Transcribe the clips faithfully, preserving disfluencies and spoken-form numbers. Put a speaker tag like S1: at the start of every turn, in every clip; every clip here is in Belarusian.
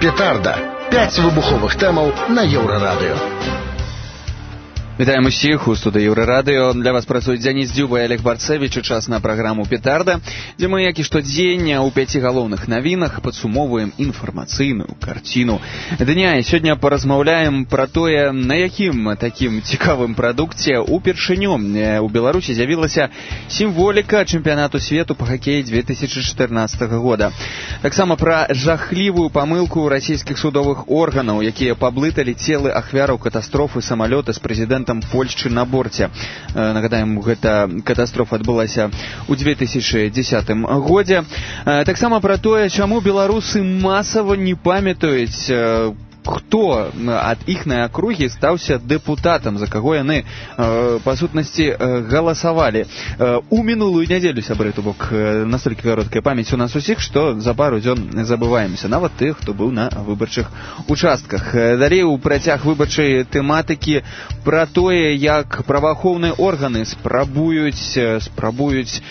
S1: Петарда. П'ять вибухових темаў на Еўрарадыё.
S2: Вітаем усіх у студыі Еўрарадыё. Для вас працуюць Дзяніс Дзюба і Олег Барцэвіч. Час на праграму «Петарда», дзе мы, як і штодзень, у пяці галоўных навінах падсумоўваем інфармацыйную карціну дня. І сёння паразмаўляем пра тое, на якім такім цікавым прадукце упершыню у Беларусі з'явілася сімволіка чэмпіянату свету па хакеі две тысячи чатырнаццатага года. Таксама пра жахлівую памылку расійскіх судовых органаў, якія паблыталі целы ахвяраў катастрофы самалёта з прэзідэнтам Польшчы на борце. Нагадаем, гэта катастрофа адбылася ў две тысячи дзесятым годзе. Таксама пра тое, чаму беларусы масава не памятаюць, хто ад іхнай акругі стаўся дэпутатам, за каго яны, па сутнасці, галасавалі. У мінулую нядзелю, сябры, то бок настолькі кароткая памяць у нас усіх, што за пару дзён забываемся, нават тых, хто быў на выбарчых участках. Далей у працяг выбарчай тэматыкі пра тое, як праваахоўныя органы спрабуюць спрабуюць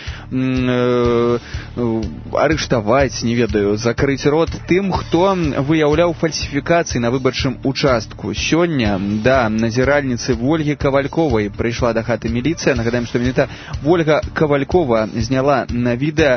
S2: арыштаваць, не ведаю, закрыць рот тым, хто выяўляў фальсіфікацыі на выбарчым участку. Сёння да назіральніцы Вольгі Кавальковай прыйшла да хаты міліцыя. Нагадаем, што менавіта Вольга Кавалькова зняла на відэа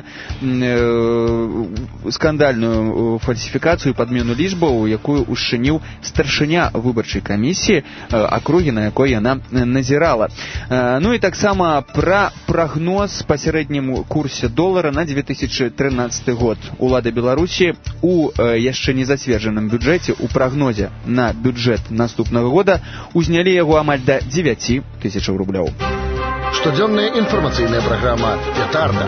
S2: э, скандальную фальсіфікацыю, падмену лічбаў, якую ушчыніў старшыня выбарчай камісіі э, акругі, на якой яна назірала. Э, ну і таксама пра прагноз па сярэдняму курсе долара на две тысячи тринадцатый год. Улады Беларусі у э, яшчэ не зацверджаным бюджэце, у прагнозе на бюджэт наступнага года узнялі яго амаль да дзевяці тысячаў рублёў.
S1: Штодзённая інфармацыйная праграма «Петарда».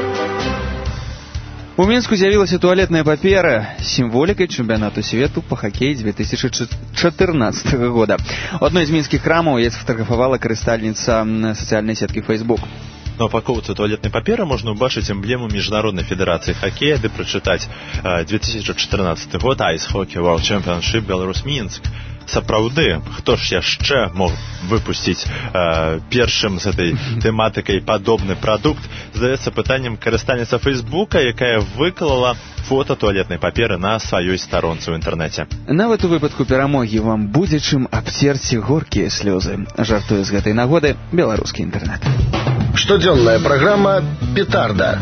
S2: У Мінску з'явілася туалетная папера з сімволікай чэмпіянату свету па хакеі две тысячи чатырнаццатага года. У адной з мінскіх крамаў яе сфатаграфавала карыстальніца сацыяльнай сеткі Facebook.
S3: На упаковцы туалетнай паперы можна ўбачыць эмблему міжнароднай федэрацыі хакея, ды прачытаць две тысячи чатырнаццаты год Ice Hockey World Championship Беларусь Мінск. Сапраўды, хто ж яшчэ мог выпусціць э, першым з этой тэматыкай падобны прадукт? Здаецца пытаннем карыстальніца Фейсбука, якая выклала фота туалетнай паперы на сваёй старонцы ў інтэрнэце.
S2: Нават у выпадку перамогі вам будзе чым абцерці горкія слёзы. Жартуе з гэтай нагоды беларускі інтэрнэт.
S1: Штодзённая праграма «Петарда».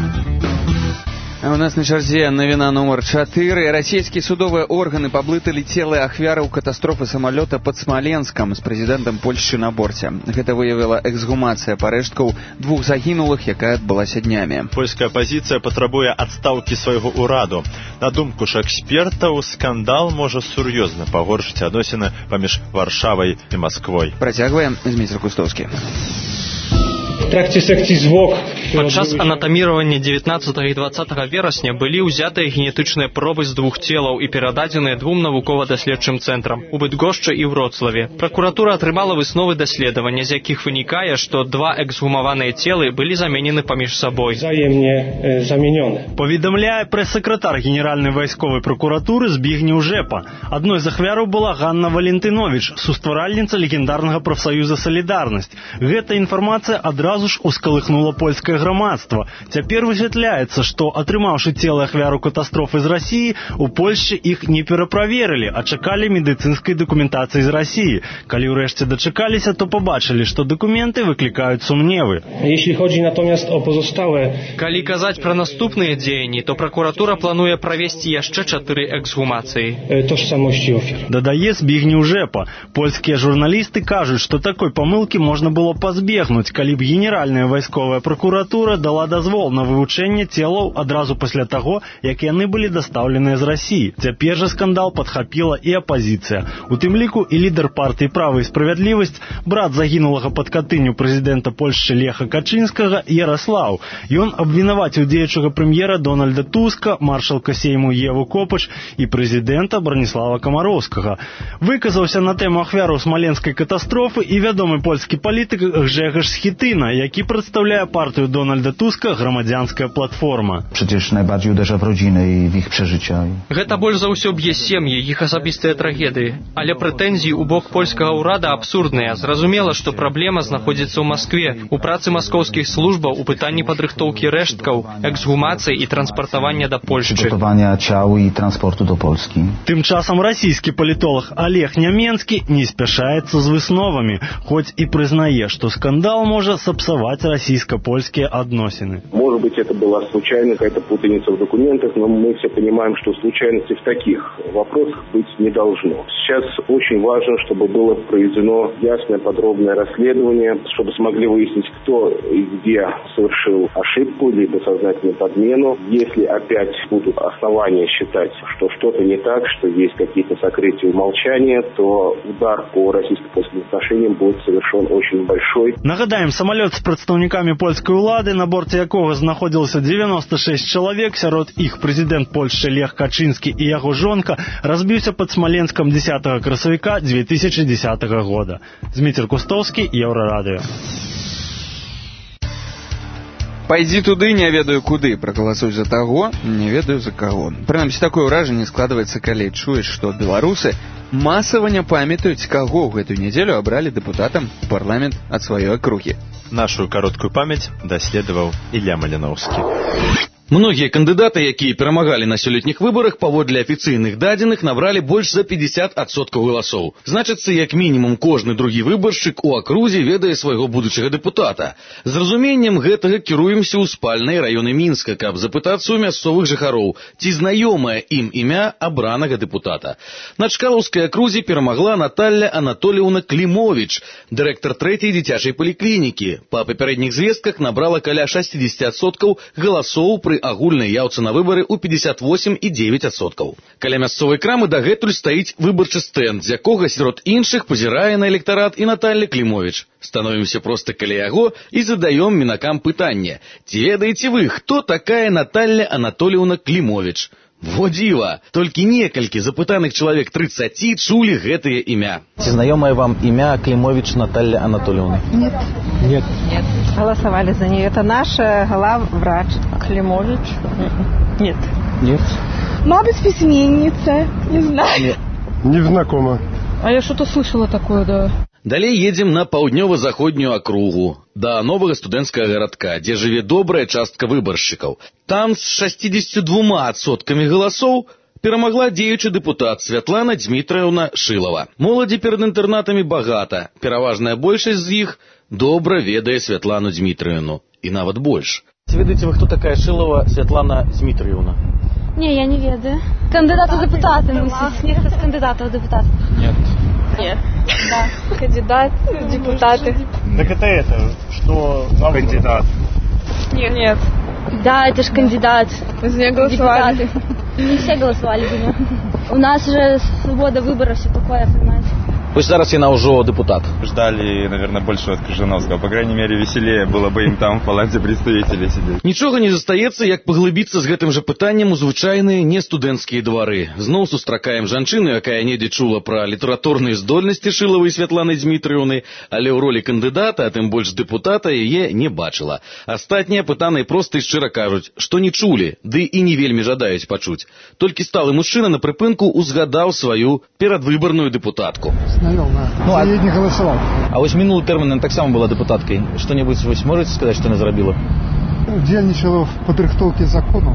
S2: А у нас на чарзе навіна нумар чатыры. Расійскія судовыя органы паблыталі целы ахвяраў катастрофы самалёта пад Смаленскам з прэзідэнтам Польшчы на борце. Гэта выявіла эксгумацыя парэшткаў двух загінулых, якая адбылася днямі.
S3: Польская апазіцыя патрабуе адстаўкі свайго ўраду. На думку ж экспертаў, скандал можа сур'ёзна пагоршыць адносіны паміж Варшавай і Масквой.
S2: Працягваем Зміцер Кустовскі.
S4: Падчас анатаміравання дзевятнаццатага і дваццатага верасня былі ўзятыя генетычныя пробы з двух целаў і перададзеныя двум навукова-даследчым цэнтрам у Быдгошчы і Вроцлаве. Пракуратура атрымала высновы даследавання, з якіх вынікае, што два эксгумаваныя целы былі заменены паміж сабой.
S5: Взаемне заменены.
S6: Паведамляе прэс-сакратар генеральнай вайсковай пракуратуры Збігнеў Жэпа. Адной з ахвяраў была Ганна Валентыновіч, сустваральніца легендарнага прафсаюза «Салідарнасць». Гэта інфармацыя адразу ж ускалыхнула польскае грамадства. Цяпер высвятляецца, што, атрымаўшы целы ахвяру катастрофы з Расіі, у Польшчы іх не пераправерылі, а чакалі медыцынскай дакументацыі з Расіі. Калі ўрэшце дачакаліся, то пабачылі, што дакументы выклікаюць сумневы.
S5: Jeśli chodzi natomiast o pozostałe...
S4: Калі казаць пра наступныя дзеянні, то пракуратура плануе правесці яшчэ чатыры эксгумацыі.
S5: Tożsamości ofiar.
S6: Дадае Збігнеў Жэпа. Польскія журналісты кажуць, што такой памылкі можна было пазбегнуць, калі б генеральная вайсковая пракуратура дала дазвол на вывучэнне целаў адразу пасля таго, як яны былі дастаўленыя з Расіі. Цяпер жа скандал падхапіла і апазіцыя. У тым ліку і лідар партыі «Права і справядлівасць», брат загінулага пад Катыню прэзідэнта Польшчы Леха Качынскага Яраслаў. Ён абвінаваціў дзеючага прэм'ера Дональда Туска, маршалка Сейму Еву Копач і прэзідэнта Браніслава Камароўскага. Выказаўся на тэму ахвяраў смаленскай катастрофы і вядомы польскі палітык Гжегаш Схітына, які прадстаўляе партыю Дональда Туска «Грамадзянская платформа».
S7: Przecież najbardziej uderza w rodziny i w ich przeżycia.
S4: Гэта больш за ўсё б'е сем'і, іх асабістыя трагедыі. Але прэтэнзіі ў бок польскага ўрада абсурдныя. Зразумела, што праблема знаходзіцца ў Маскве, у працы маскоўскіх службаў, у пытанні падрыхтоўкі рэшткаў, эксгумацыі і транспартавання да Польшчы.
S7: Przygotowania ciał i transportu do Polski.
S6: Тым часам расійскі палітолог Олег Няменскі не спяшаецца з высновамі, хоць і прызнае, што скандал можа сапсаваць расійска-польскія адносіны.
S8: Может быть, это была случайная какая-то путаница в документах, но мы все понимаем, что случайности в таких вопросах быть не должно. Сейчас очень важно, чтобы было проведено ясное, подробное расследование, чтобы смогли выяснить, кто и где совершил ошибку, либо сознательную подмену. Если опять будут основания считать, что что-то не так, что есть какие-то сокрытия и умолчания, то удар по российско-польским отношениям будет совершен очень большой.
S6: Нагадаем, самолет с представниками польской улады, на борте якого знаходзілася девяносто шесть чалавек, сярод іх прэзідэнт Польшчы Лех Качынскі і яго жонка, разбіўся пад Смоленском десятого красавіка две тысячи десятого года. Зміцер Кустоўскі, Еўрарадыё.
S2: Пайдзі туды, не ведаю куды, прагаласуй за таго, не ведаю за каго. Прынамсі, такое ўражанне складваецца, калі чуеш, што беларусы масава не памятаюць, каго ў гэтую нядзелю абралі дэпутатам у парламент ад сваёй акругі.
S3: Нашу кароткую памяць даследаваў Ілля Маліноўскі.
S9: Многія кандыдаты, якія перамагалі на сёлетніх выбарах, паводле афіцыйных дадзеных набралі больш за пятьдесят адсоткаў галасоў. Значыцца, як мінімум кожны другі выбаршчык у акрузе ведае свайго будучага дэпутата. З разуменнем гэтага кіруемся ў спальныя раёны Мінска, каб запытацца ў мясцовых жыхароў, ці знаёмае ім імя абранага дэпутата. На Чкалаўскай акрузе перамагла Наталля Анатоліўна Клімовіч, дырэктар трэцяй дзіцячай паліклінікі. Па папярэдніх звестках набрала каля шестьдесят адсоткаў галасоў пры агульнай яўцы на выбары ў пятьдесят восемь і девять адсоткаў. Каля мясцовай крамы дагэтуль стаіць выбарчы стэнд, з якога сярод іншых пазірае на электарат і Наталля Клімовіч. Становімся проста каля яго і задаём мінакам пытанне. Ці ведаеце вы, хто такая Наталля Анатоліўна Клімовіч? Во дзіва! Толькі некалькі запытаных чалавек тридцати чулі гэтае імя.
S7: Ці знаёмае вам імя Клімовіч Наталья Анатольевна?
S10: Нет.
S6: Нет.
S10: Нет. Голосовали за нее. Это наша главврач. Климович? Нет.
S7: Нет.
S10: Может быть, письменница. Не знаю.
S7: Нет.
S6: Не знакома.
S10: А я что-то слышала такое, да.
S9: Далей едзем на паўднёва-заходнюю акругу, да новага студэнцкага гарадка, дзе жыве добрая частка выбаршчыкаў. Там з шестьдесят двумя адсоткамі галасоў перамагла дзеючы дэпутат Святлана Дмітрыўна Шылава. Моладзі перад інтэрнатамі багата, пераважная большасць з іх добра ведае Святлану Дмітрыўну, і нават больш.
S7: Ці ведаеце вы, хто такая Шылава Святлана Дмітрыўна?
S11: Не, я не ведаю. Кандидат в депутаты, мусить. Некто с кандидата в депутаты.
S7: Нет.
S11: Нет. Да. Кандидат в депутаты.
S6: Так это это, что кандидат?
S11: Нет. Нет. Да, это же кандидат.
S10: За нее голосовали.
S11: Не все голосовали за нее. У нас же свобода выбора, все такое, понимаете.
S7: Вось зараз яна ўжо депутат.
S3: Ждали, наверное, больше от Крыжановского. По крайней мере, веселее было бы им там в палаце представителей сидеть.
S9: Нічога не застаецца, як паглыбіцца з гэтым жа пытаннем у звычайныя не студэнцкія двары. Зноў сустракаем жанчыну, якая недзе чула пра літаратурныя здольнасці Шылавай Святланы Дмітрыўны, але ў ролі кандыдата, а тым больш дэпутата, яе не бачыла. Астатнія пытаныя проста і шчыра кажуць, што не чулі, ды і не вельмі жадаюць пачуць. Толькі сталы мужчына на прыпынку узгадаў сваю перадвыбарную дэпутатку.
S12: Знайома. Ну, а... Я не голосовал.
S7: А вось мінулы тэрмін так само была дэпутаткай. Што-небудзь вы можете сказаць, што яна зрабіла?
S12: Дзельнічала в падрыхтоўкі закону.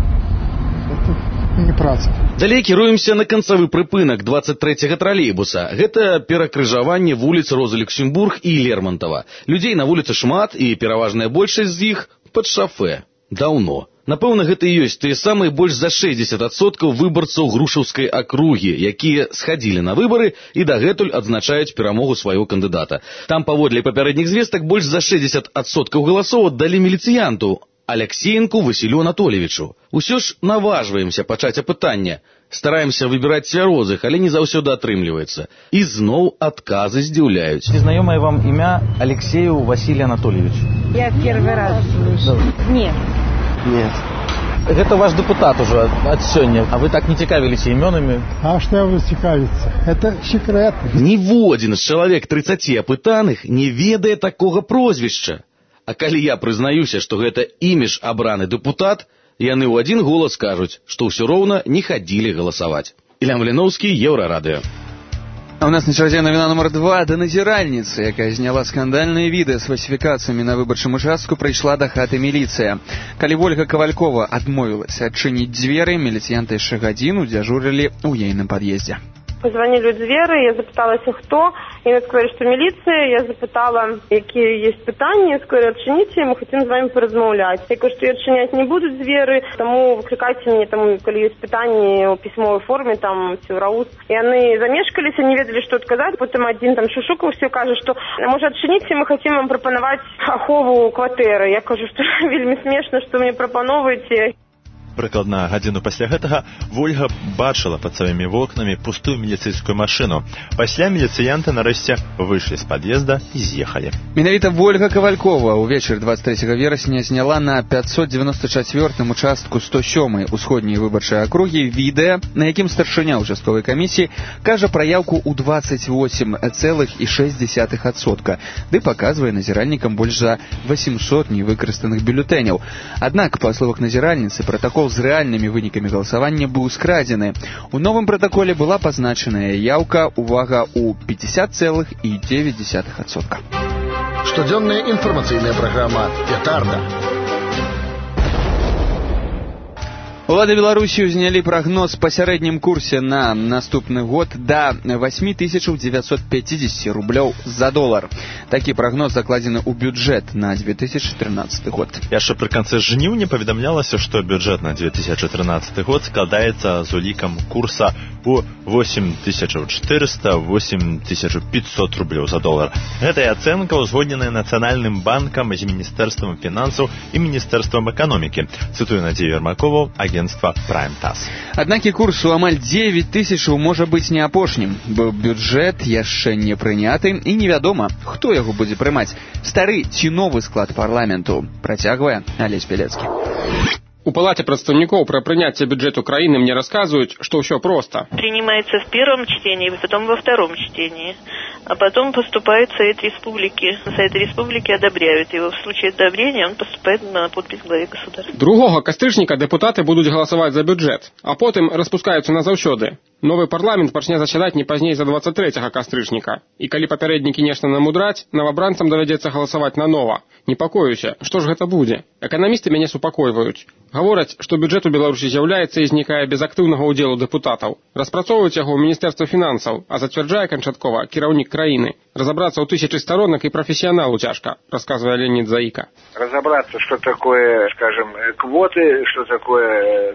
S12: Это не праца.
S9: Далей кіруемся на канцавы прыпынак двадцать трэцяга тралейбуса. Гэта перакрыжаванне вуліц Розы Люксембург і Лермонтова. Людзей на вуліцы шмат, і пераважная большасць з іх пад шафе. Даўно. Напэўна, гэта і ёсць тыя самыя больш за шестьдесят адсоткаў выбарцаў Грушаўскай акругі, якія схадзілі на выбары і дагэтуль адзначаюць перамогу свайго кандыдата. Там паводле папярэдніх звестак больш за шестьдесят адсоткаў галасоў аддалі міліцыянту Алексеенку Васілю Анатольевичу. Усё ж наважваемся пачаць апытанне. Стараемся выбіраць цвярозых, але не заўсёды атрымліваецца. І зноў адказы здзіўляюць.
S7: Ці знаёмае вам імя Алексею Василий Анатольевич?
S10: Я первый раз слышу. Нет.
S7: Нет. Гэта ваш депутат уже от сёння, а вы так не цікавіліся імёнамі?
S12: А што вы цікавіцца? Это секрет.
S9: Ніводзін з чалавек тридцати апытаных не ведае такога прозвішча. А калі я прызнаюся, што гэта імідж абраны дэпутат, яны ў адзін голас кажуць, што ўсё роўна не хадзілі галасаваць. Ілля Маліноўскі, Еўрарадыё.
S2: А у нас на чарзе навіна нумар два да назіральніцы, якая зняла скандальныя відэа з фальсіфікацыямі на выбарчым участку, прыйшла да хаты міліцыя. Калі Вольга Кавалькова адмовілася адчыніць дзверы, міліцыянты яшчэ гадзіну дзяжурылі ў ейным пад'ездзе.
S13: Позвонили у двери, я запиталась, хто. І вони сказали, що міліція. Я запитала, які є питання. Я сказала, відчиніться, ми хочемо з вами порозмовляти. Я кажу, що я відчиняти не буду двері, тому викликайте мені, там, коли є питання у письмовій формі, там, в РАУС. І вони замешкалися, не ведали, що відказати. Потім один там шушукався, каже, що, може, відчиніться, ми хочемо вам пропонувати ахову квартири. Я кажу, що вельми смішно, що мені пропонуєте.
S3: Прыкладна гадзіну пасля гэтага Вольга бачыла пад сваімі вокнамі пустую міліцыйскую машыну. Пасля міліцыянты нарэшце выйшлі з пад'езда і з'ехалі.
S2: Менавіта Вольга Кавалькова ўвечары двадцать третьего верасня зняла на пятьсот девяносто четвёртым участку сто сёмай усходняй выбарчай акругі відэа, на якім старшыня участковай камісіі кажа пра яўку ў двадцать восемь целых шесть десятых адсотка, ды паказвае назіральнікам больш за восемьсот невыкарыстаных бюлетэняў. Аднак, па словах назіральніцы, пратакол з рэальнымі вынікамі галасавання быў скрадзены. У новым пратаколе была пазначаная яўка, увага, у пятьдесят целых девять десятых адсотка.
S1: Штодзённая інфармацыйная праграма «Петарда».
S2: Улады Беларусі ўзнялі прагноз па сярэднім курсе на наступны год да восемь тысяч девятьсот пятьдесят рублёў за долар. Такі прагноз закладзены ў бюджэт на две тысячи тринадцатый год.
S3: Яшчэ пры канцы жніўня паведамлялася, што бюджэт на две тысячи тринадцатый год складаецца з улікам курса у восемь тысяч четыреста — восемь тысяч пятьсот рублёў за долар. Гэтая ацэнка ўзгодненая Нацыянальным банкам з Міністэрствам фінансаў і Міністэрствам эканомікі. Цытую Надзею Ермакову, агентства Prime Tass.
S2: Аднак і курс у амаль девять тысяч можа быць не апошнім, бо бюджэт яшчэ не прыняты і невядома, хто яго будзе прымаць. Стары ці новы склад парламенту. Працягвае Алесь Пелецкі.
S14: У Палате представников про принятие бюджета Украины мне рассказывают, что все просто.
S15: Принимается в первом чтении, потом во втором чтении, а потом поступает в Совет Республики. Совет Республики одобряют его. В случае одобрения он поступает на подпись главе государства.
S14: Другого кастрычніка депутаты будут голосовать за бюджет, а потом распускаются назаўсёды. Новый парламент пачне заседать не позднее за двадцать третьего кастрычніка. И калі папярэднікі нешта намудраць, новобранцам давядзецца голосовать нанова. Непакоюся, што ж гэта будзе? Эканамісты мяне супакойваюць. Гавораць, што бюджэт у Беларусі з'яўляецца і знікае без актыўнага ўдзелу дэпутатаў. Распрацоўваюць яго ў Міністэрстве фінансаў, а зацвярджае канчаткова кіраўнік краіны. Разобраться у тысячи сторонок и профессионалу тяжко, рассказывая Леонид Заика.
S16: Разобраться, что такое, скажем, квоты, что такое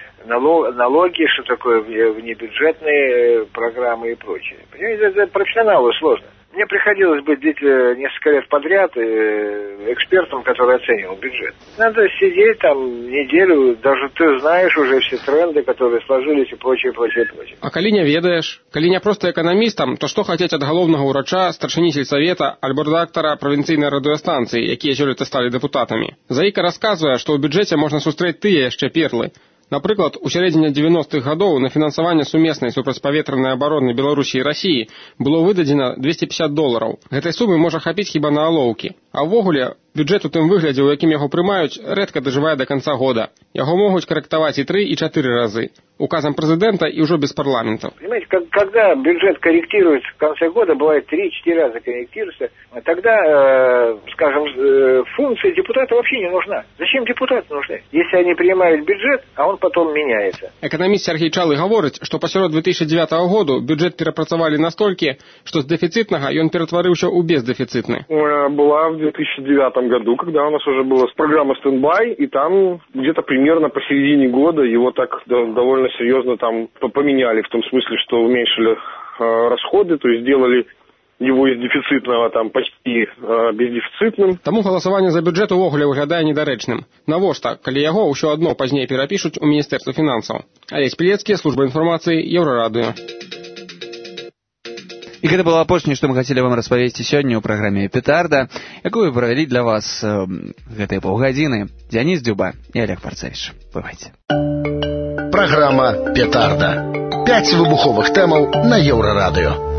S16: налоги, что такое внебюджетные программы и прочее. Понимаете, это профессионалу сложно. Мне приходилось быть несколько лет подряд экспертом, который оценивал бюджет. Надо сидеть там неделю, даже ты знаешь уже все тренды, которые сложились и прочее, прочее, прочее.
S14: А калі не ведаеш, калі не просто эканамістам, то што хацець ад галоўнага ўрача, старшыні сельсавета альбо рэдактара правінцыйнай радыёстанцыі, якія сёлета сталі дэпутатамі? Заіка расказвае, што ў бюджэце можна сустрэць тыя яшчэ перлы. Напрыклад, у сярэдзіне девяностых гадоў на фінансаванне сумеснай супрацьпаветранай абароны Беларусі і Расіі было выдадзена двести пятьдесят долараў. Гэтай сумы можа хапіць хіба на алоўкі. А ўвогуле, бюджэт у тым выглядзе, у якім яго прымаюць, рэдка дажывае да канца года. Яго могуць карэктаваць і тры, і чатыры разы. Указом президента и уже без парламента.
S16: Понимаете, как, когда бюджет корректируется в конце года, бывает три-четыре раза корректируется, тогда, э, скажем, э, функция депутата вообще не нужна. Зачем депутаты нужны? Если они принимают бюджет, а он потом меняется.
S14: Экономист Сергей Чалы говорит, что пасярод две тысячи девятого года бюджет перапрацавалі настолькі, что с дефицитного он ператварыўся ў бездефицитный.
S17: Была в две тысячи девятом году, когда у нас уже была программа стендбай, и там где-то примерно посередине года его так довольно серьезно там поменяли, в том смысле, что уменьшили э, расходы, то есть сделали его из дефицитного там почти э, бездефицитным.
S14: Таму галасаванне за бюджет увогуле выглядае недарэчным. Навошта, калі яго ўсё адно пазней перапішуць у Міністэрства фінансаў. Алесь Пелецкі, служба інфармацыі, Еўрарадыё.
S2: І гэта было апошняе, што мы хацелі вам распавесці сёння ў праграме «Петарда», якую правялі для вас э, гэтыя паўгадзіны Дзяніс Дзюба і Олег Марцевіч. Бывайце.
S1: Праграма «Петарда». Пяць выбуховых тэмаў на Еўрарадыё.